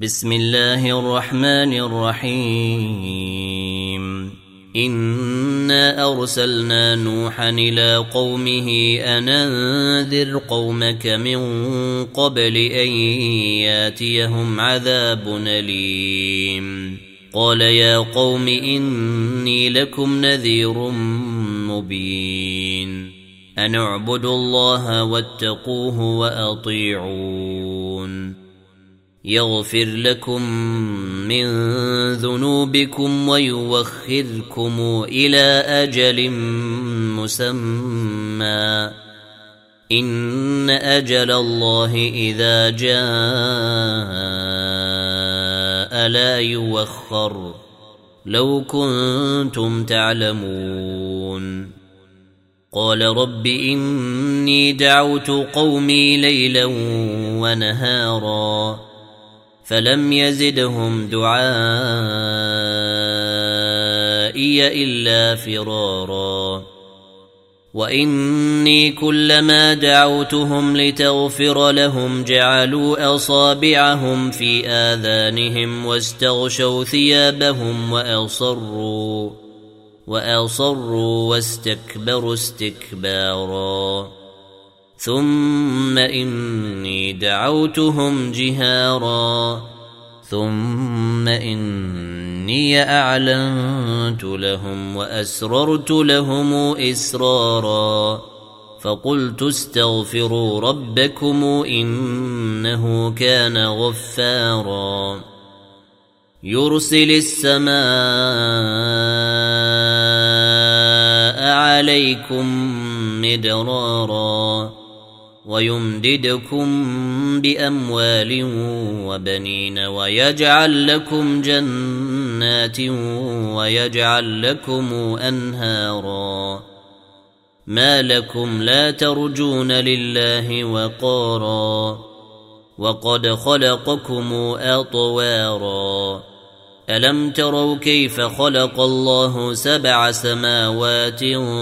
بسم الله الرحمن الرحيم إنا أرسلنا نوحا إلى قومه أن أنذر قومك من قبل أن ياتيهم عذاب أليم قال يا قوم إني لكم نذير مبين أن اعبدوا الله واتقوه وأطيعون يغفر لكم من ذنوبكم ويوخركم إلى أجل مسمى إن أجل الله إذا جاء لا يوخر لو كنتم تعلمون قال رب إني دعوت قومي ليلا ونهارا فلم يزدهم دعائي إلا فرارا وإني كلما دعوتهم لتغفر لهم جعلوا أصابعهم في آذانهم واستغشوا ثيابهم وأصروا واستكبروا استكبارا ثم إني دعوتهم جهارا ثم إني أعلنت لهم وأسررت لهم إسرارا فقلت استغفروا ربكم إنه كان غفارا يرسل السماء عليكم مدرارا ويمددكم بأموال وبنين ويجعل لكم جنات ويجعل لكم أنهارا ما لكم لا ترجون لله وقارا وقد خلقكم أطوارا ألم تروا كيف خلق الله 7 سماوات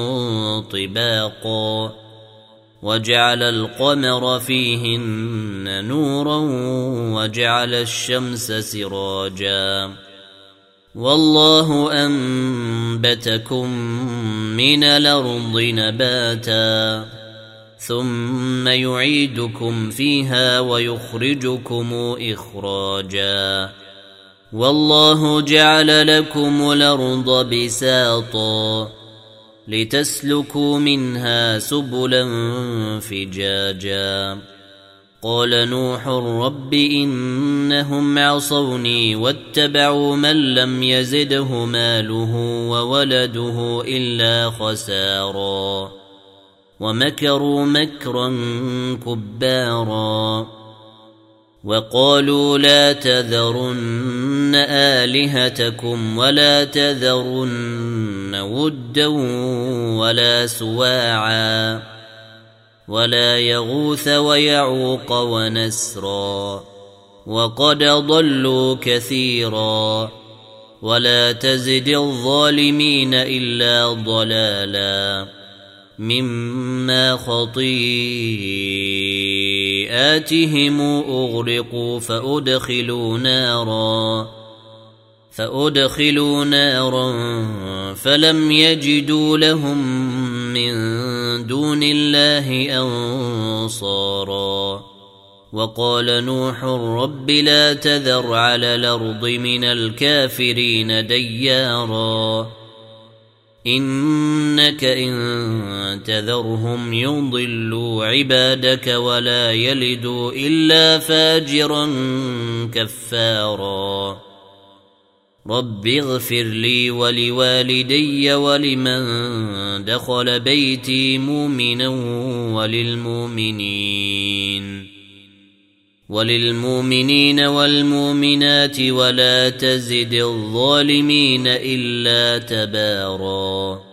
طباقا وجعل القمر فيهن نورا وجعل الشمس سراجا والله أنبتكم من الأرض نباتا ثم يعيدكم فيها ويخرجكم إخراجا والله جعل لكم الأرض بساطا لتسلكوا منها سبلا فجاجا قال نوح رب إنهم عصوني واتبعوا من لم يزده ماله وولده إلا خسارا ومكروا مكرا كبارا وقالوا لا تذرن آلهتكم ولا تذرن ودا ولا سواعا ولا يغوث ويعوق ونسرا وقد ضلوا كثيرا ولا تزد الظالمين إلا ضلالا مما خطيئاتهم أغرقوا فأدخلوا نارا فلم يجدوا لهم من دون الله أنصارا وقال نوح رب لا تذر على الأرض من الكافرين ديارا إنك إن تذرهم يضلوا عبادك ولا يلدوا إلا فاجرا كفارا رب اغفر لي ولوالدي ولمن دخل بيتي مؤمنا وللمؤمنين والمؤمنات ولا تزد الظالمين إلا تبارا